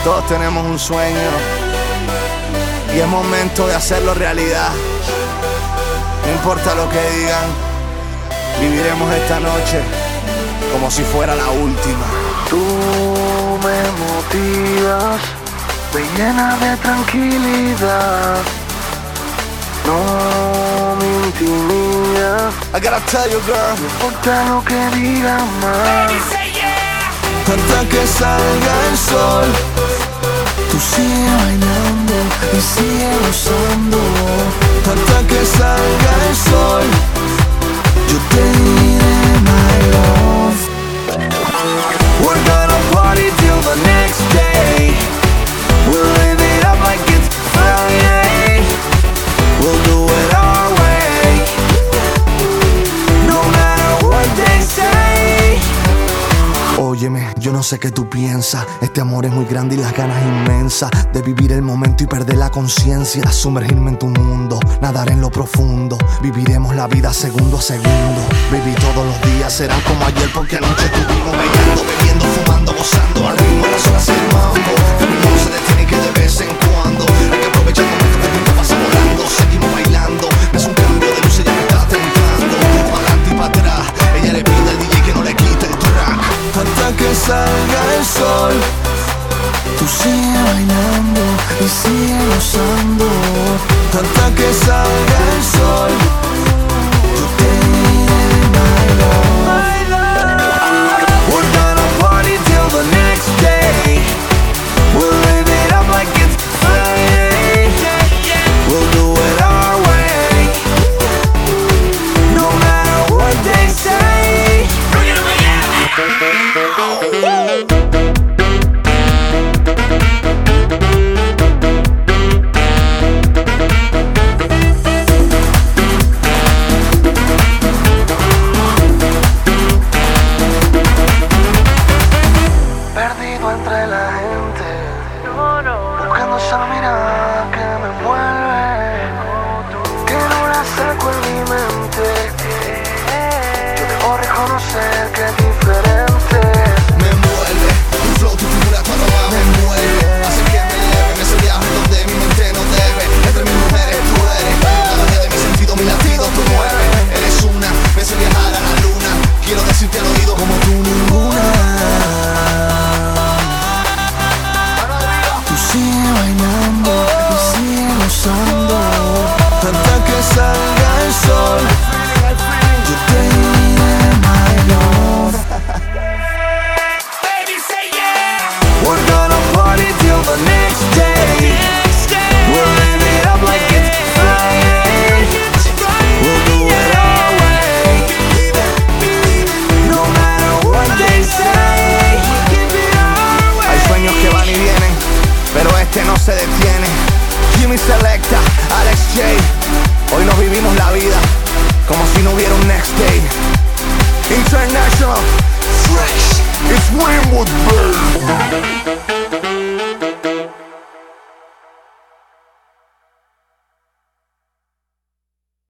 Todos tenemos un sueño y es momento de hacerlo realidad. No importa lo que digan, viviremos esta noche como si fuera la última. Tú me motivas, me llenas de tranquilidad. No me intimidas. I gotta tell you, girl, No importa lo que digan más. hasta que salga el sol, Tú sigue bailando y sigue gozando. hasta que salga el sol. Yo te diré my love. We're gonna party till the next day. We'll live it up like it's Friday. We'll do it our way, no matter what they say. Óyeme, yo no sé qué tú piensas. Este amor es muy grande y las ganas inmensas de vivir el momento y perder la conciencia. Sumergirme en tu mundo, nadar en lo profundo. Viviremos la vida segundo a segundo. Baby, todos los días serán como ayer, porque anoche estuvimos bailando, bebiendo, fumando, gozando al ritmo de las olas del mambo. El mundo no se detiene que de vez en cuando hay que aprovechar el momento que el tiempo pasa volando. Seguimos bailando, es un cambio de luz, ella me está tentando. Pa' adelante y pa' atrás, ella le pide al DJ que no le quite el track. Hasta que salga el sol, Tú sigue bailando y sigue gozando. hasta que salga el sol. Yo te diré my love. We're gonna party till the next day. We'll live it up like it's Friday. We'll do it our way, no matter what they say. Perdido entre la gente, buscando esa mirada que me envuelve, que no la saco en mi mente. Yo debo reconocer que es diferente. Me envuelve, tu flow, tu figura, tu aroma me envuelve. Hace que me lleve en ese viaje donde mi mente no debe. Entre mis mujeres tú eres, cada día de mi sentido, mi latido tú mueves. Eres una, me hace viajar a la luna. Quiero decirte al oído como tú ninguna. Tú sigue bailando y sigue gozando. Hasta que salga el sol. Yo te diré my love. We're gonna party till the next day. We'll live it up like it's Friday. We'll do it our way, no matter what they say. Hay sueños que van y vienen, pero este no se detiene. Jimmy Selecta, Alex J. Hoy nos vivimos la vida como si no hubiera un next day. International, fresh, it's Winwood, babe.